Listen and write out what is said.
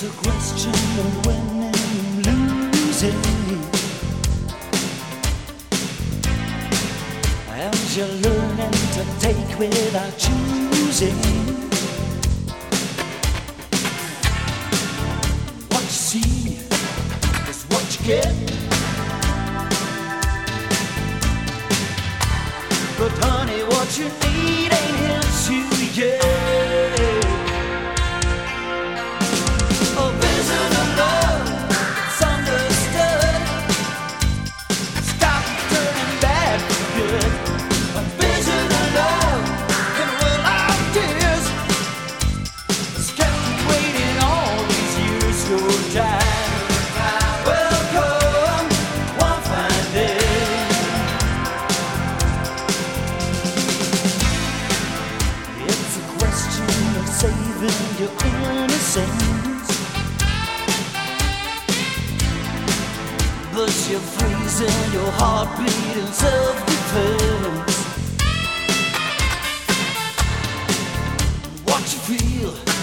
a question of winning and losing. As you're learning to take without choosing. What you see is what you get. But honey, what you need ain't here to yet. A vision of love, it's understood. Stop turning bad for good. A vision of love in a world of tears. It's kept me waiting all these years. Your time will come one fine day. It's a question of saving your innocence. But you're freezing your heartbeat in self-defense. What you feel